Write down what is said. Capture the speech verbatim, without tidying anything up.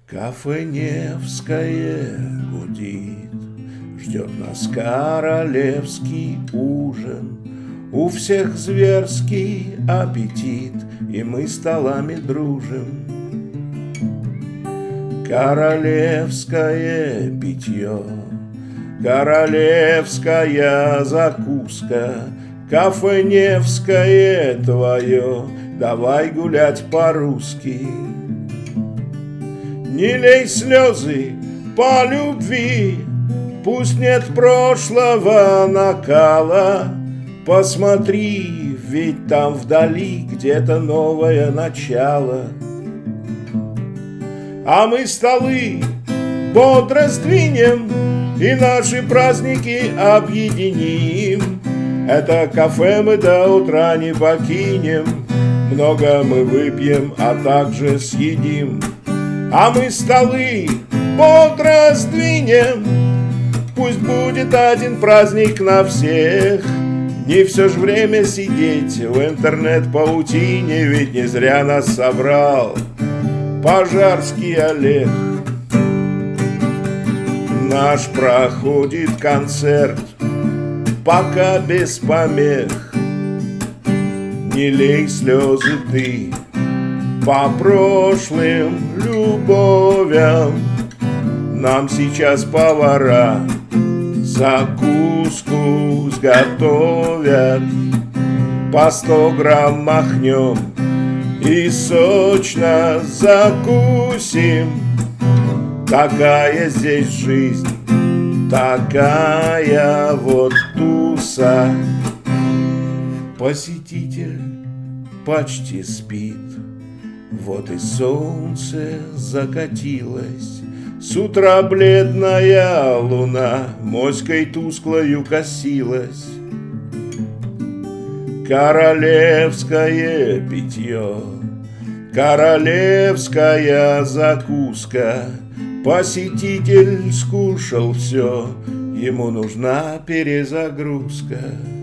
Кафе Невское гудит, ждет нас королевский ужин. У всех зверский аппетит, и мы столами дружим. Королевское питье, королевская закуска, кафе Невское твое, давай гулять по-русски. Не лей слезы по любви, пусть нет прошлого накала. Посмотри, ведь там вдали где-то новое начало. А мы столы бодро сдвинем и наши праздники объединим. Это кафе мы до утра не покинем, много мы выпьем, а также съедим. А мы столы бодро сдвинем, пусть будет один праздник на всех. Не все ж время сидеть в интернет-паутине, ведь не зря нас собрал Пожарский Олег. Наш проходит концерт, пока без помех. Не лей слезы ты по прошлым любовям. Нам сейчас повара закуску сготовят. По сто грамм махнем и сочно закусим. Такая здесь жизнь, такая вот туса. Посетитель почти спит, вот и солнце закатилось. С утра бледная луна моськой тусклою косилась. Королевское питье, королевская закуска. Посетитель скушал все, ему нужна перезагрузка.